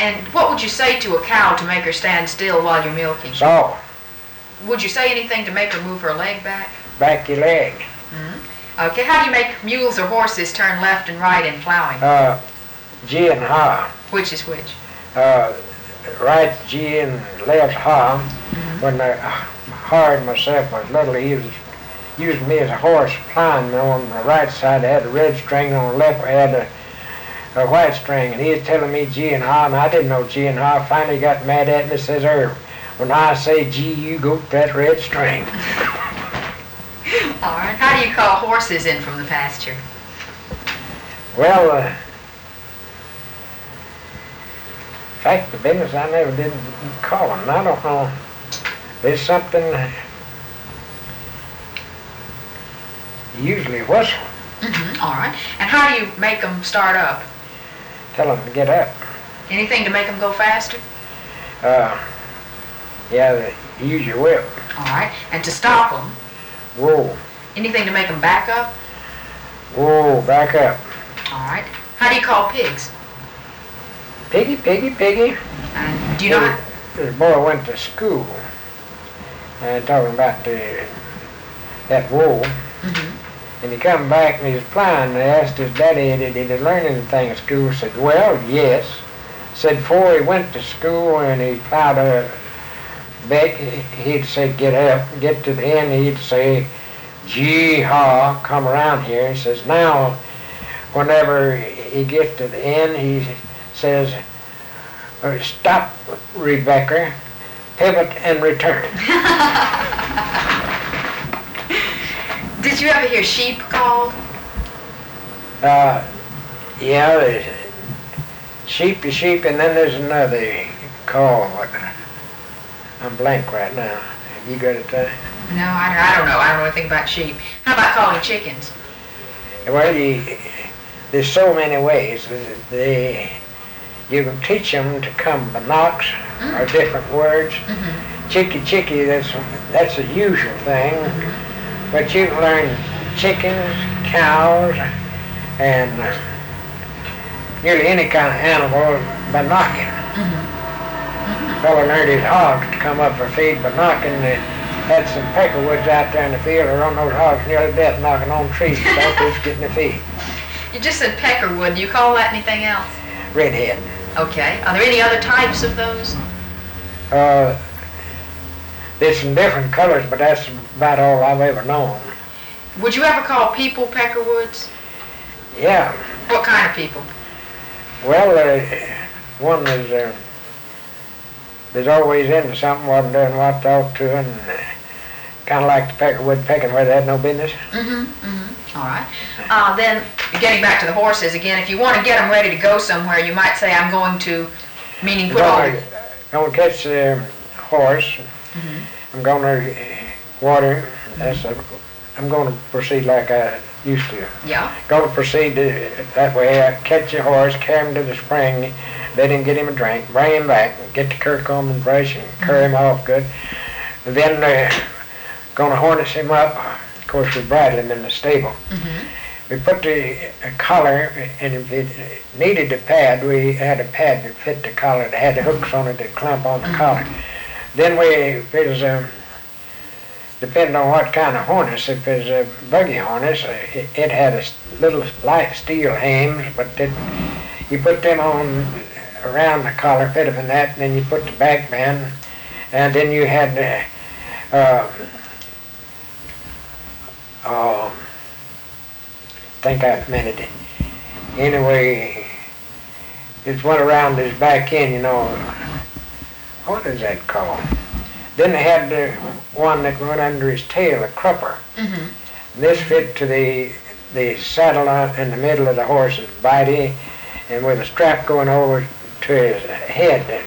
And what would you say to a cow to make her stand still while you're milking? So, Would you say anything to make her move her leg back? back your leg. Okay, how do you make mules or horses turn left and right in plowing? G and ha. Which is which? Right G and left ha. When Hard myself was little, he was using me as a horse plowing me on the right side. I had a red string, on the left I had a white string, and he was telling me G and ha, and I didn't know G and ha. Finally got mad at me and says, when I say G, you go to that red string. All right. How do you call horses in from the pasture? Well, fact of the business, I never did call them. I don't know. There's something usually whistle. All right. And how do you make them start up? Tell them to get up. Anything to make them go faster? Yeah, use your whip. All right. And to stop them? Whoa. Anything to make them back up? Whoa, back up. All right. How do you call pigs? Piggy, piggy, piggy. And do you know? This boy went to school and talking about that wool. And he come back and he was plowing and they asked his daddy, did he learn anything at school? He said, well, yes. Said before he went to school and he plowed a bed, he'd say, get up, get to the end, he'd say, gee haw, come around here. He says, now, whenever he gets to the end, he says, stop, Rebecca, pivot and return. Did you ever hear sheep called? Yeah, there's sheep to sheep, and then there's another call. I'm blank right now. Have you got it there? No, I don't know. I don't know anything about sheep. How about calling chickens? Well, there's so many ways. You can teach them to come by knocks or different words. Chicky, chicky, that's a usual thing. But you can learn chickens, cows, and nearly any kind of animal by knocking. A fellow learned his hogs to come up for feed by knocking. They had some peckerwoods out there in the field and run those hogs nearly to death knocking on trees without just getting their feed. You just said peckerwood. Do you call that anything else? Redhead. Okay. Are there any other types of those? There's some different colors, but that's about all I've ever known. Would you ever call people peckerwoods? Yeah. What kind of people? Well, one is there's always into something, wasn't doing what they ought to, and kind of like the peckerwood pecking where they had no business. All right. Then, getting back to the horses again, if you want to get them ready to go somewhere, you might say, I'm going to, meaning put all your... Going to catch the horse. I'm going to water. I'm going to proceed like I used to. Yeah. Going to proceed that way. I catch the horse, carry him to the spring, let him get him a drink, bring him back, get the cur comb and brush and curry him off good. And then going to harness him up. Of course, we bridle him in the stable. We put the collar, and if it needed a pad, we had a pad that fit the collar. That had the hooks on it that clamp on the collar. Then if it was, depending on what kind of harness, if it was a buggy harness, it had a little light steel hams, but you put them on around the collar, fit them in that, and then you put the back band, and then you had I think I meant it. Anyway, it went around his back end, you know. What is that called? Then they had the one that went under his tail, a crupper. This fit to the saddle in the middle of the horse's body, and with a strap going over to his head.